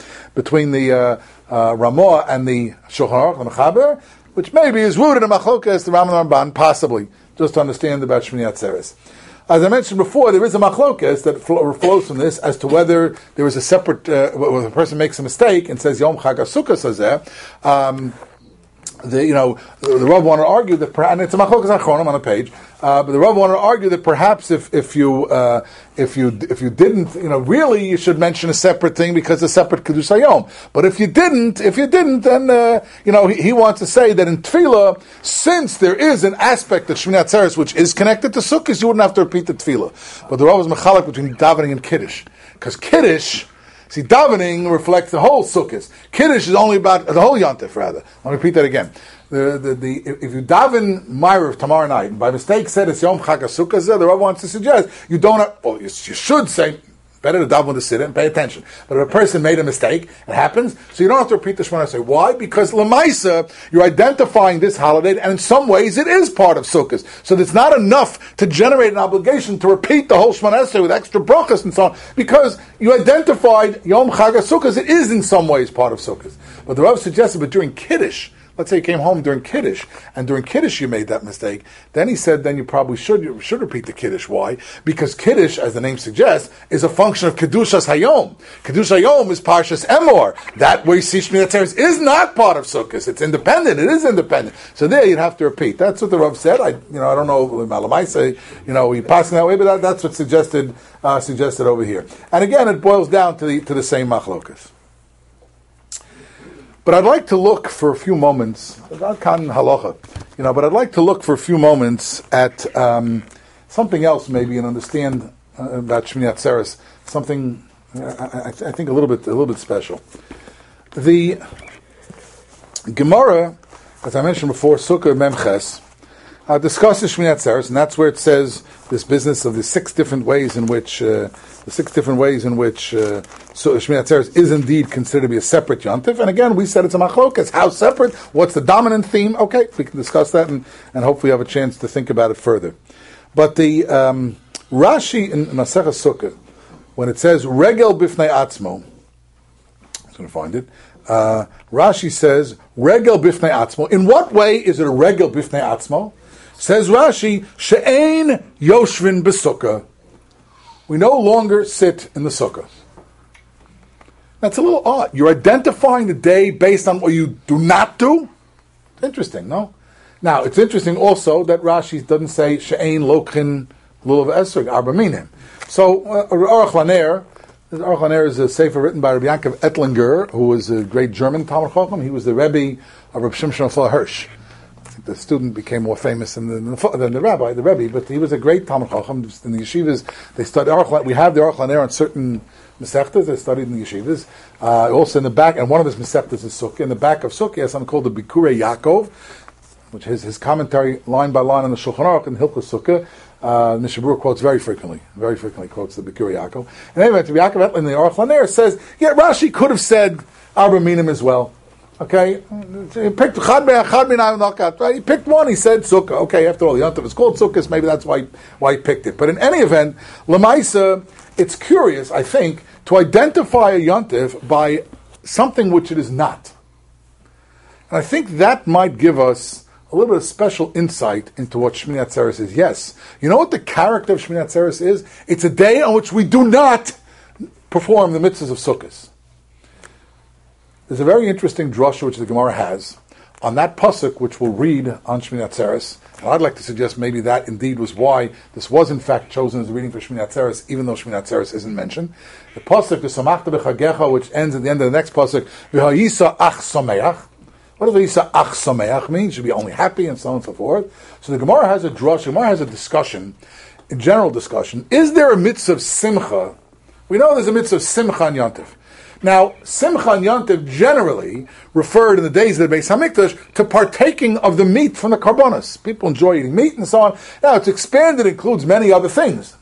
Ramah and the Shulchan Aruch, the Mechaber, which maybe is rooted in machlokas, the Rambam and Ramban, possibly, just to understand about Shmini Atzeres. As I mentioned before, there is a machlokas that flows from this as to whether there is a separate, when a person makes a mistake and says Yom Chag HaSukkah Sazeh, the Rav wanted to argue that, and it's a machlokas achronim on a page, but the Rav wanted to argue that perhaps if you didn't, really you should mention a separate thing because it's a separate Kiddush Hayom. But if you didn't, then he wants to say that in Tefillah, since there is an aspect of Shmini Atzeres which is connected to Sukkot, you wouldn't have to repeat the Tefillah. But the Rav was mechalek between davening and Kiddush, because Kiddush. See, davening reflects the whole Sukkot. Kiddush is only about the whole Yontif, rather. I'll repeat that again. If you daven Ma'ariv tomorrow night, and by mistake said it's Yom Chag HaSukkah, the Rav wants to suggest you you should say, better to daven with the siddur and pay attention. But if a person made a mistake, it happens, so you don't have to repeat the Shemona Esrei. Why? Because Lamaisa, you're identifying this holiday, and in some ways it is part of Sukkot. So it's not enough to generate an obligation to repeat the whole Shemona Esrei with extra brachas and so on, because you identified Yom Chag HaSukkah, it is in some ways part of Sukkot. But the Rav suggested, but during Kiddush, let's say you came home during Kiddush, and during Kiddush you made that mistake, then he said, then you probably should repeat the Kiddush. Why? Because Kiddush, as the name suggests, is a function of Kedushas Hayom. Kedush Hayom is Parshas Emor. That way, Shmini Atzeres is not part of Sukkot. It's independent. It is independent. So there you'd have to repeat. That's what the Rav said. I don't know, Malamai say, he passing that way, but that's what's suggested over here. And again, it boils down to the same machlokas. But I'd like to look for a few moments, not kan halacha, but I'd like to look for a few moments at something else maybe and understand about Shmini Atzeres, something I think a little bit special. The Gemara, as I mentioned before, Sukkah Memches, discusses Shmini Atzeres, and that's where it says this business of the six different ways in which so Shmini Atzeres is indeed considered to be a separate yontif. And again, we said it's a machlokas. How separate? What's the dominant theme? Okay, we can discuss that and hopefully have a chance to think about it further. But the Rashi in Maseches Sukkah, when it says regel bifnei atzmo, I'm going to find it. Rashi says regel bifnei atzmo. In what way is it a regel bifnei atzmo? Says Rashi, she'ein yoshvin b'sukkah. We no longer sit in the sukkah. That's a little odd. You're identifying the day based on what you do not do? Interesting, no? Now, it's interesting also that Rashi doesn't say she'ein lokhin lulav esrog arba minim. So, Aruch LaNer is a sefer written by Rabbi Yaakov Ettlinger, who was a great German Talmud Chacham. He was the Rebbe of Rabbi Shimshon Hirsch. The student became more famous than the rabbi, the Rebbe, but he was a great Talmud Chacham. In the yeshivas, they study we have the Aruch LaNer on certain Masechtas. They studied in the yeshivas. Also in the back, and one of his Masechtas is Sukkah. In the back of Sukkah, he has something called the Bikurei Yaakov, which is his commentary line by line on the Shulchan Aruch and Hilchos Sukkah. Mishnah Berurah quotes very frequently quotes the Bikurei Yaakov. And anyway, Rabbi Yaakov Ettlinger in the Aruch LaNer says, yeah, Rashi could have said Arba Minim as well. Okay, he picked Chad Minayim Nakat. Right? He picked one. He said Sukkah. Okay, after all, the Yontif is called Sukkah. Maybe that's why he picked it. But in any event, Lamaisa, it's curious, I think, to identify a Yontif by something which it is not. And I think that might give us a little bit of special insight into what Shmini Atzeres is. Yes, you know what the character of Shmini Atzeres is? It's a day on which we do not perform the mitzvahs of Sukkot. There's a very interesting drasha which the Gemara has on that pasuk which we'll read on Shmini Atzeres. And I'd like to suggest maybe that indeed was why this was in fact chosen as a reading for Shmini Atzeres, even though Shmini Atzeres isn't mentioned. The pasuk is Samachta b'chagecha, which ends at the end of the next pasuk, V'hayisa ach sameach. What does V'hayisa ach sameach mean? It should be only happy and so on and so forth. So the Gemara has a drasha, the Gemara has a discussion, a general discussion. Is there a mitzvah of simcha? We know there's a mitzvah of simcha and yontif. Now, Simcha and Yontif generally referred in the days of the Beis HaMikdash to partaking of the meat from the karbonos. People enjoy eating meat and so on. Now, it's expanded, includes many other things.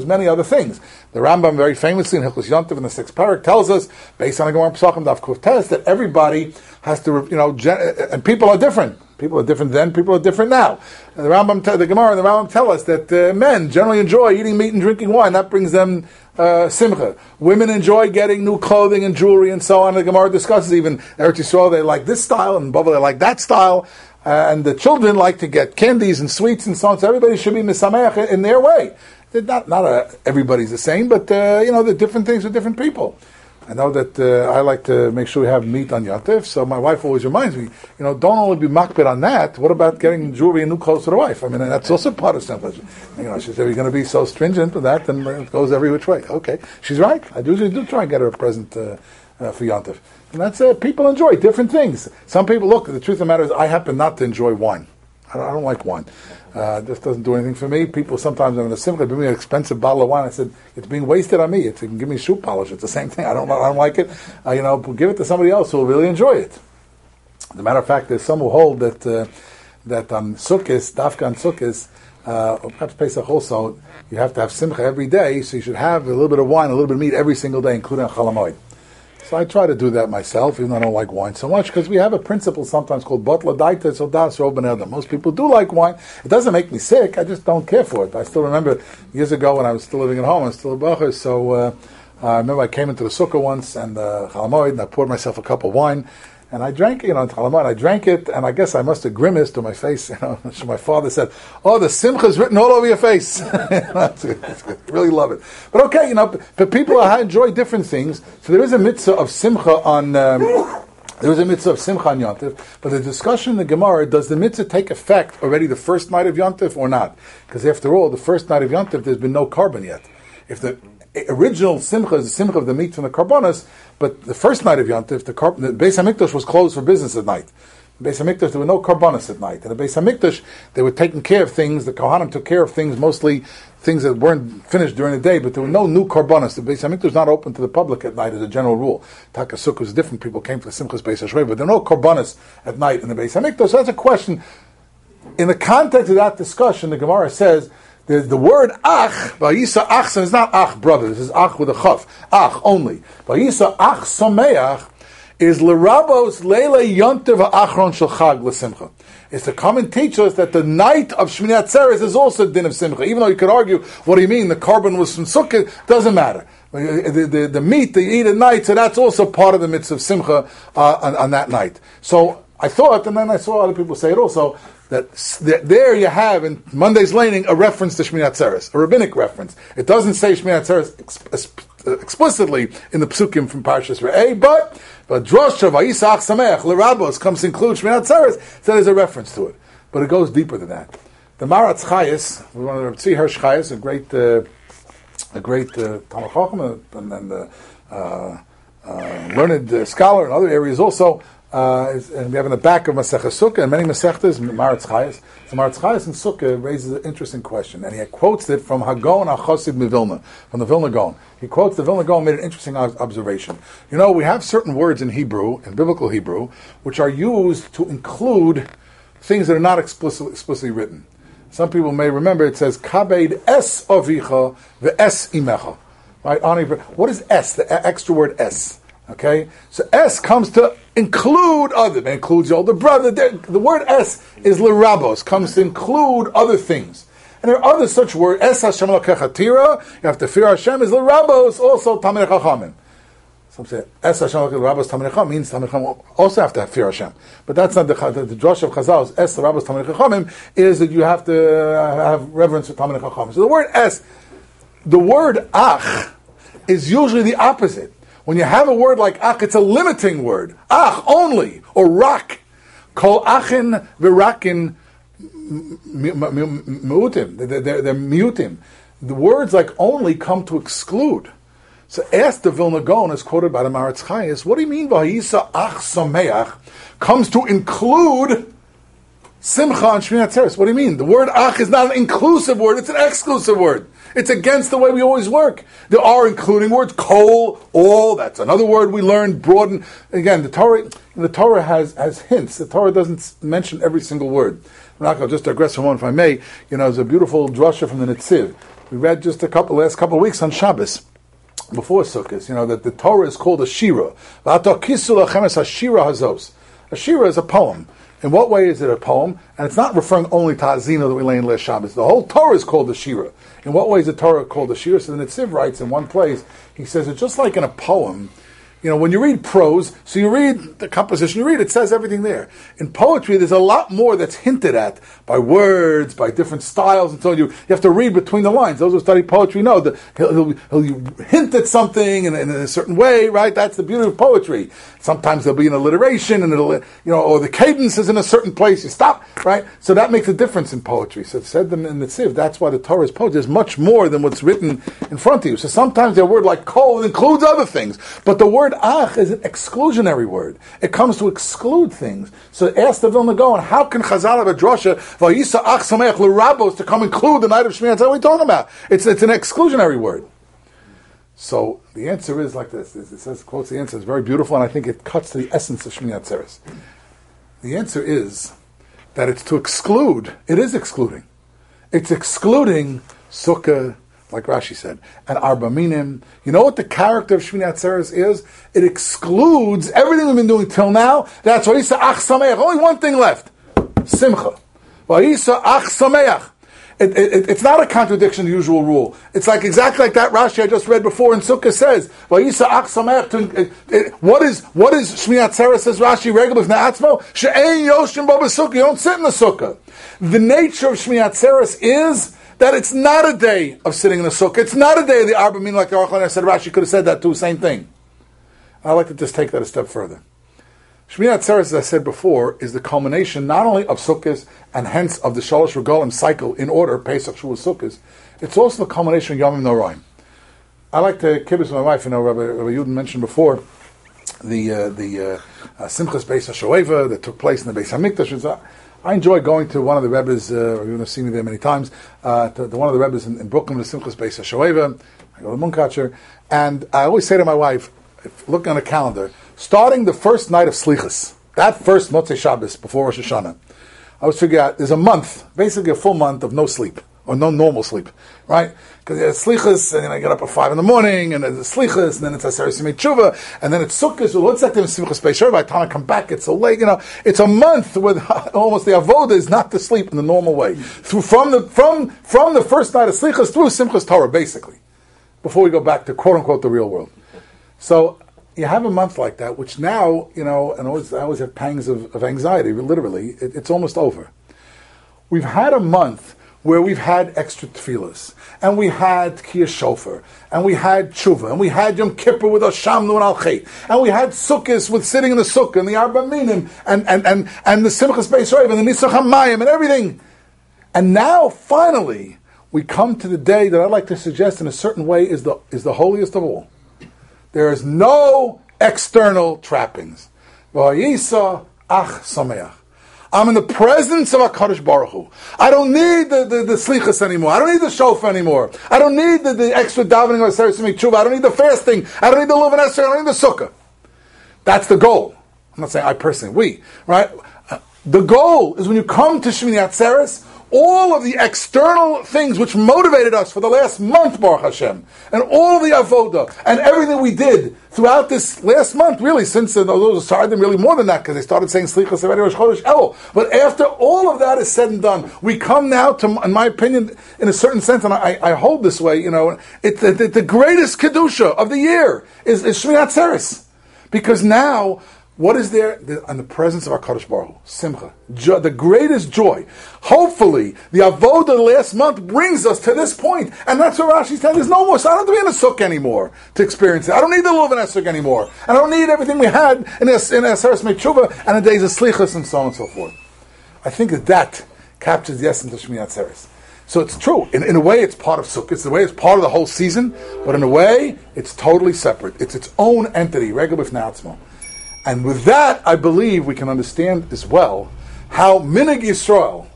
The Rambam very famously in Hilchos Yontif in the 6th parak tells us, based on the Gemara Pesachim Daf Kuf Tes, that everybody has to, and people are different. People are different then, people are different now. And the Gemara and the Rambam tell us that men generally enjoy eating meat and drinking wine. That brings them simcha. Women enjoy getting new clothing and jewelry and so on. The Gemara discusses even Eretz Yisrael, they like this style, and Bava they like that style. And the children like to get candies and sweets and so on. So everybody should be misameach in their way. Not everybody's the same, but the different things for different people. I know that I like to make sure we have meat on Yontif, so my wife always reminds me, don't only be makbid on that, what about getting jewelry and new clothes for the wife? I mean, that's also part of simplicity. She said, you're going to be so stringent with that, then it goes every which way. Okay, she's right. I usually do try and get her a present for Yontif. And that's people enjoy different things. Some people, look, the truth of the matter is I happen not to enjoy wine. I don't like wine. This doesn't do anything for me. People sometimes are simply bring me an expensive bottle of wine. I said, it's being wasted on me. It can give me shoe polish. It's the same thing. I don't like it. Give it to somebody else who will really enjoy it. As a matter of fact, there's some who hold that on Sukkot, Dafka on Sukkot, or perhaps Pesach also, you have to have simcha every day, so you should have a little bit of wine, a little bit of meat every single day, including Chol Hamoed. So I try to do that myself, even though I don't like wine so much, because we have a principle sometimes called Batla Daita Sodas Rob Ben Adam. Most people do like wine. It doesn't make me sick, I just don't care for it. I still remember years ago when I was still living at home, I was still a Bacher, so I remember I came into the Sukkah once, and Chol Hamoed, and I poured myself a cup of wine, and I drank it, on Chol Hamoed, I drank it, and I guess I must have grimaced to my face, So my father said, oh, the simcha is written all over your face. That's good, that's good. Really love it. But okay, but people enjoy different things, so there is a mitzvah of simcha on, Yontif, but the discussion in the Gemara, does the mitzvah take effect already the first night of Yontif or not? Because after all, the first night of Yontif, there's been no carbon yet. If the original simcha is the simcha of the meat from the karbonos, but the first night of Yontif, the Beis HaMikdash was closed for business at night. The Beis HaMikdash, there were no karbonos at night. And the Beis HaMikdash, they were taking care of things, the Kohanim took care of things, mostly things that weren't finished during the day, but there were no new karbonos. The Beis HaMikdash was not open to the public at night as a general rule. Takasuk was different, people came for the Simchas Beis HaShrei, but there were no karbonos at night in the Beis HaMikdash. So that's a question. in the context of that discussion, the Gemara says the word ach, vayisa ach, is not ach brother. This is ach with a chaf, ach only. Vayisa ach sameach is lerabos leile yontiv ha'achron shel chag l'simcha. It's to come and teach us that the night of Shmini Atzeres is also din of simcha. Even though you could argue, what do you mean? The carbon was from sukkah. Doesn't matter. The meat that you eat at night, so that's also part of the mitzvah of simcha on that night. So I thought, and then I saw other people say it also, that there you have in Monday's Laning a reference to Shmini Atzeres, a rabbinic reference. It doesn't say Shmini Atzeres explicitly in the psukim from Parshas Re'eh, but Drosha Vayisach Sameach L'Rabos comes to include Shmini Atzeres, so there's a reference to it. But it goes deeper than that. The Maratz Chayes, one of the Tzvi Hirsch Chayes, a great Talmud Chacham and learned scholar in other areas also. And we have in the back of Masechah Sukkah and many Masechtas, Maratz Chayes. So Maratz Chayes in Sukkah raises an interesting question, and he quotes it from Hagon HaChosid Vilna, from the Vilna Gaon. He quotes the Vilna Gaon, made an interesting observation. You know, we have certain words in Hebrew, in biblical Hebrew, which are used to include things that are not explicitly written. Some people may remember it says Kabed es avicha ve'es imecha. Right? What is es? The extra word es. Okay, so es comes to include other. It includes your older brother. The word es is lerabos, comes to include other things. And there are other such words. Es Hashem l'kechatira. You have to fear Hashem is lerabos, also Talmidei Chachamim. Some say es Hashem l'kechatira Talmidei Chachamim means Talmidei Chachamim also have to fear Hashem. But that's not the drush of Chazal's es lerabos Talmidei Chachamim is that you have to have reverence for Talmidei Chachamim. So the word es, the word ach, is usually the opposite. When you have a word like ach, it's a limiting word. Ach, only, or rak. Kol achin v'rakin miutim. They're miutim. The words like only come to exclude. So ask the Vilna Gaon, as quoted by the Maratz Chayes, what do you mean v'ha'isa ach sameach comes to include simcha and Shmini Atzeres? What do you mean? The word ach is not an inclusive word, it's an exclusive word. It's against the way we always work. There are including words, kol, all, that's another word we learned, broaden. Again, the Torah has hints. The Torah doesn't mention every single word. I'll just digress for a moment, if I may. You know, there's a beautiful drasha from the Netziv. We read just last couple of weeks on Shabbos, before Sukkot, you know, that the Torah is called a shira. A shira is a poem. In what way is it a poem? And it's not referring only to Azina that we lay in last Shabbos. The whole Torah is called the Shira. In what way is the Torah called the Shira? So the Netziv writes in one place, he says it's just like in a poem. You know, when you read prose, so you read the composition, you read, it says everything there. In poetry, there's a lot more that's hinted at by words, by different styles, and so you have to read between the lines. Those who study poetry know that he'll hint at something in a certain way, right? That's the beauty of poetry. Sometimes there'll be an alliteration, and it'll, you know, or the cadence is in a certain place, you stop, right? So that makes a difference in poetry. So it said in the Tziv, that's why the Torah is poetry. There's much more than what's written in front of you. So sometimes a word like kol includes other things, but the word ach is an exclusionary word. It comes to exclude things. So ask the Vilna Gaon, how can Chazal have a drasha vayisa ach sameach l'rabos to come include the night of Shmini Atzeres? What are we talking about? It's an exclusionary word. So the answer is like this. It says, quotes the answer, it's very beautiful, and I think it cuts to the essence of Shmini Atzeres. The answer is that it's to exclude. It is excluding. It's excluding sukkah, like Rashi said, and arba minim. You know what the character of Shmini Atzeres is? It excludes everything we've been doing till now. That's vayisa ach sameach. Only one thing left: simcha. Vayisa ach sameach. It's not a contradiction to the usual rule. It's like exactly like that Rashi I just read before in Sukkah says, vayisa ach sameach. What is Shmini Atzeres, says Rashi, regular with na'atzmo? She'ein yoshim bo b'sukkah. You don't sit in the sukkah. The nature of Shmini Atzeres is that it's not a day of sitting in the sukkah. It's not a day of the arba minim, like the Aruch LaNer said. Rashi could have said that too, same thing. I'd like to just take that a step further. Shmini Atzeres, as I said before, is the culmination not only of Sukkot and hence of the Shalosh Regalim cycle in order, Pesach, Shavuos, Sukkot. It's also the culmination of Yomim Noraim. I like to kibbutz with my wife. You know, Rabbi Yudin mentioned before the Simchas Beis HaShoeva that took place in the Beis HaMikdash. I enjoy going to one of the Rebbes, you've seen me there many times, to one of the Rebbes in Brooklyn, the Simchas Beis HaShoeva. I go to Munkacher, and I always say to my wife, looking on a calendar, starting the first night of Slichas, that first Motzei Shabbos before Rosh Hashanah, I always figure out there's a month, basically a full month of no sleep, or no normal sleep, right? Because there's slichas, and then I get up at 5 in the morning, and there's slichas, and then it's Aseres Yemei Tshuva, and then it's sukkahs. Well, what's that? There's Simchas Beis Sheva. By the time I come back, it's so late. It's a month with almost the avoda is not to sleep in the normal way. From the first night of slichas through Simchas Torah, basically, before we go back to quote unquote the real world. So you have a month like that, which now and I always have pangs of anxiety. Literally, it's almost over. We've had a month where we've had extra tefillas, and we had Tkiyah Shofar, and we had Tshuva, and we had Yom Kippur with Hashamnu and Al-Chet, and we had Sukkos with sitting in the Sukkah, and the Arba Minim, and the Simchas Beis Roiv, and the Nitzach HaMayim, and everything. And now, finally, we come to the day that I'd like to suggest in a certain way is the holiest of all. There is no external trappings. V'hayisa ach sameach. I'm in the presence of HaKadosh Baruch Hu. I don't need the slichas anymore. I don't need the shofar anymore. I don't need the extra davening of Aseres Yemei Tshuva. I don't need the fasting. I don't need the Luv and Esrei. I don't need the sukkah. That's the goal. I'm not saying I personally, we, right? The goal is when you come to Shmini Atzeres, all of the external things which motivated us for the last month, Baruch Hashem, and all the avoda, and everything we did throughout this last month, really, since those started really more than that, because they started saying Slichas already Rosh Chodesh Elul. But after all of that is said and done, we come now to, in my opinion, in a certain sense, and I hold this way, it's the greatest Kedusha of the year is Shmini Atzeres. Because now, what is there in the presence of our Kadosh Baruch Hu? Simcha, the greatest joy. Hopefully, the avodah last month brings us to this point, and that's what Rashi's telling. There's no more. So I don't have to be in a sukkah anymore to experience it. I don't need the Luv and Esrog anymore. I don't need everything we had in Aseres Yemei Tshuva and the days of Slichas and so on and so forth. I think that captures the essence of Shmini Atzeres. So it's true. In a way, it's part of Sukkot. In a way, it's part of the whole season. But in a way, it's totally separate. It's its own entity, Regel B'fnei Atzmo. And with that, I believe we can understand as well how Minig Yisrael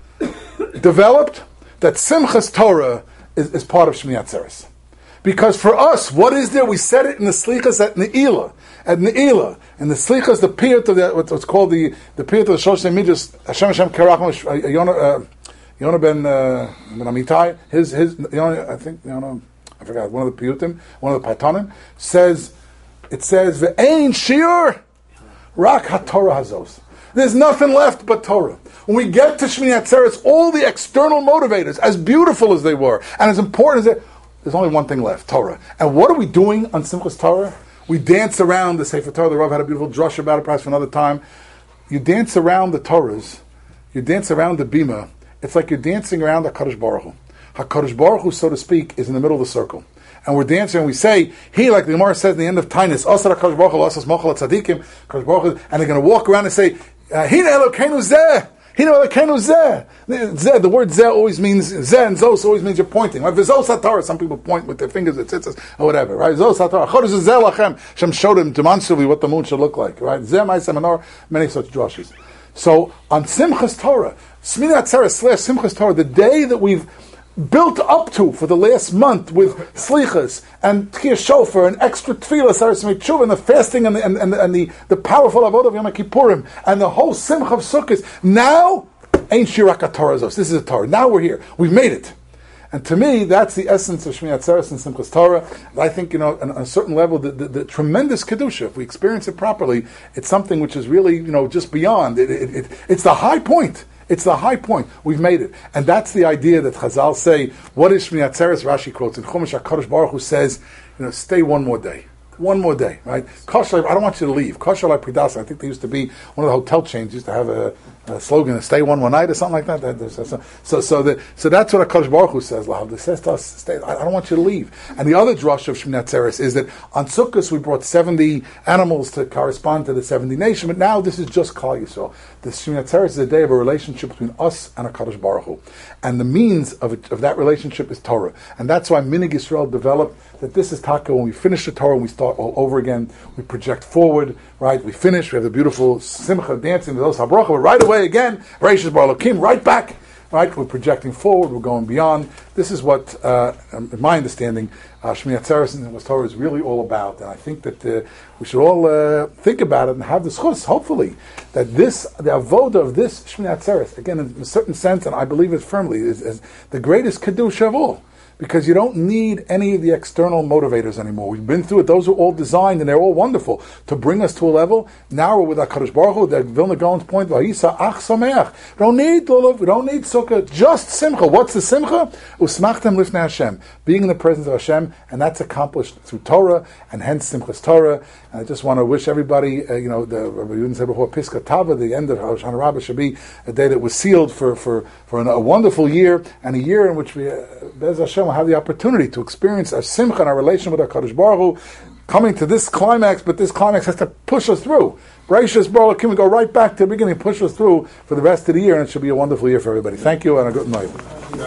developed that Simchas Torah is part of Shmini Atzeres. Because for us, what is there? We said it in the Slichas at Ne'ilah. At Ne'ilah. And the Slichas, the Piyut of what's called the Piyut of the Shosh Midas, Hashem Kerach, Yonah ben Amitai, I forgot, one of the Piyutim, one of the Paitanim, it says, Ve'ein Shiur, Rak HaTorah Hazos. There's nothing left but Torah. When we get to Shmini Atzeres, all the external motivators, as beautiful as they were, and as important as there's only one thing left, Torah. And what are we doing on Simchas Torah? We dance around the Sefer Torah. The Rav had a beautiful drush about it, perhaps for another time. You dance around the Torahs, you dance around the Bima. It's like you're dancing around HaKadosh Baruch Hu. HaKadosh Baruch Hu, so to speak, is in the middle of the circle. And we're dancing, and we say, he, like the Gemara says in the end of Tainus, Asar HaKadosh Baruch Hu, Asas Mochel HaTzadikim, HaKadosh Baruch Hu, and they're going to walk around and say, Hina Elokeinu Zeh, Hina Elokeinu Zeh. Zeh, the word Zeh always means, Zeh and Zos always means you're pointing. Right? V'Zos HaTorah, some people point with their fingers at tzitzis, or whatever, right? Zos HaTorah, Chodesh Zeh Lachem, Shem showed him demonstrably what the moon should look like, right? Zeh Ma'aseh Menor, many such drushes. So, on Simchas Torah, Shmini Atzeres / Simchas Torah, the day that we've built up to for the last month with slichas and tkiyah shofar and extra tefillah, Aseres Yemei Tshuva, and the fasting and the powerful avodah of Yom Kippurim and the whole simcha of Sukkot. Now, ain't Shirak Torah Zos. This is a Torah. Now we're here. We've made it. And to me, that's the essence of Shmini Atzeres and Simchas Torah. I think, on a certain level, the tremendous Kedusha, if we experience it properly, it's something which is really, just beyond. It's the high point. It's the high point. We've made it. And that's the idea that Chazal say, what is Shmini Atzeres? Rashi quotes in Chumash HaKadosh Baruch Hu says, stay one more day. One more day, right? I don't want you to leave. Kosher like Pridas. I think there used to be one of the hotel chains used to have a slogan, "Stay one more night" or something like that. So that's what HaKadosh Baruch Hu says. He says to us, "Stay. I don't want you to leave." And the other drush of Shmini Atzeres is that on Sukkot we brought 70 animals to correspond to the 70 nations, but now this is just Klal Yisrael. The Shmini Atzeres is a day of a relationship between us and HaKadosh Baruch Hu, and the means of that relationship is Torah, and that's why Minig Yisrael developed that this is Taka. When we finish the Torah, we start all over again. We project forward, right? We finish. We have the beautiful Simcha dancing, the Dos HaBrocha, but right away again, Reishis Bar Elokim, right back right? We're projecting forward, we're going beyond. This is what, in my understanding, Shmini Atzeres and Torah is really all about. And I think that we should all think about it and have the schus, hopefully, that the avoda of this Shmini Atzeres, again, in a certain sense, and I believe it firmly, is the greatest kedusha of all. Because you don't need any of the external motivators anymore. We've been through it. Those are all designed, and they're all wonderful to bring us to a level. Now we're with HaKadosh Baruch Hu, the Vilna Gaon's point, Vayisa ach sameach. We don't need lulav, we don't need sukkah, just simcha. What's the simcha? Usmachtem lifnei Hashem. Being in the presence of Hashem, and that's accomplished through Torah, and hence Simchas Torah. And I just want to wish everybody, the Rabbi Yudin said before, Piska Tava, the end of Hoshana Rabbah should be a day that was sealed for a wonderful year, and a year in which we, Bez Hashem, will have the opportunity to experience our simcha and our relation with our Kadosh Baruch Hu, coming to this climax, but this climax has to push us through. Bracious Baruch, can we go right back to the beginning, push us through for the rest of the year, and it should be a wonderful year for everybody. Thank you, and a good night.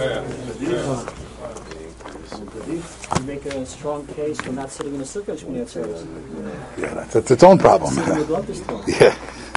You make a strong case for not sitting in a sukkah. Yeah, that's its own problem. We'd love this Yeah.